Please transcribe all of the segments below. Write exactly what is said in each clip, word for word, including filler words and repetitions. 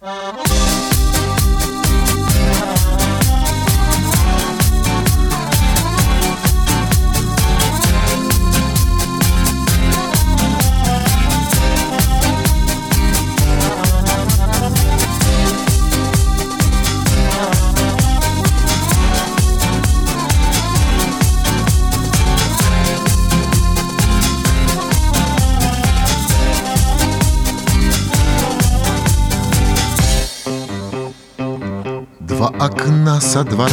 Два окна со двора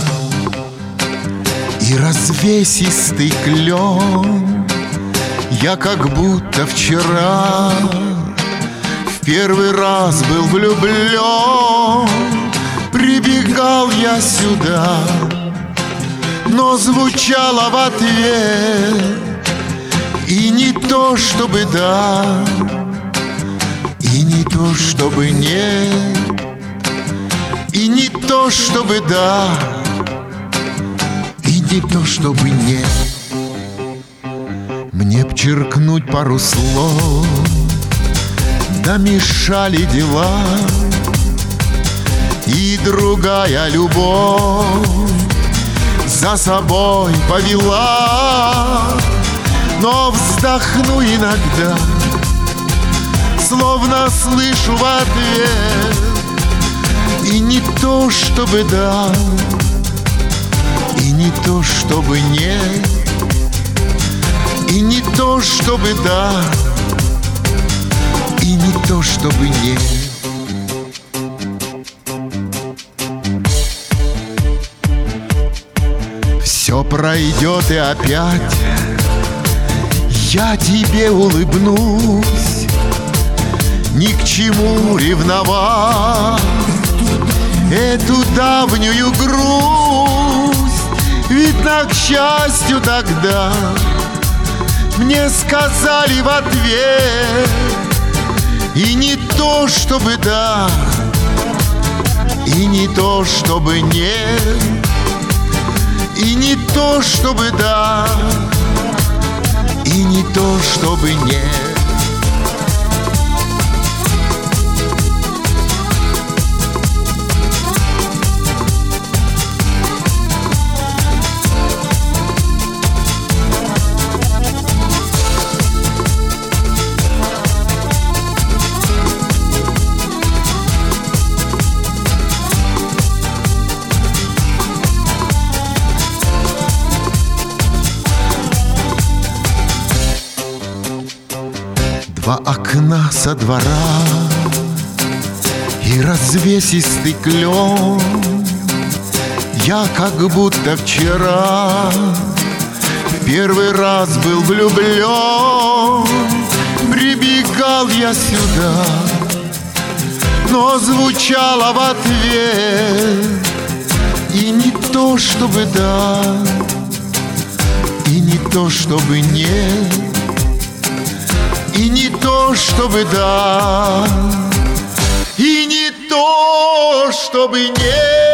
и развесистый клен. Я как будто вчера в первый раз был влюблен. Прибегал я сюда, но звучало в ответ и не то чтобы да, и не то чтобы нет. И не то чтобы да, и не то чтобы нет. Мне б черкнуть пару слов, да мешали дела, и другая любовь за собой повела. Но вздохну иногда, словно слышу в ответ и не то чтобы да, и не то чтобы нет. И не то чтобы да, и не то чтобы нет. Все пройдет и опять я тебе улыбнусь. Ни к чему ревновать эту давнюю грусть. Видно, к счастью, тогда мне сказали в ответ и не то чтобы да, и не то чтобы нет. И не то чтобы да, и не то чтобы нет. Два окна со двора и развесистый клен. Я как будто вчера в первый раз был влюблен. Прибегал я сюда, но звучало в ответ и не то чтобы да, и не то чтобы нет. И не то чтобы да, и не то чтобы нет.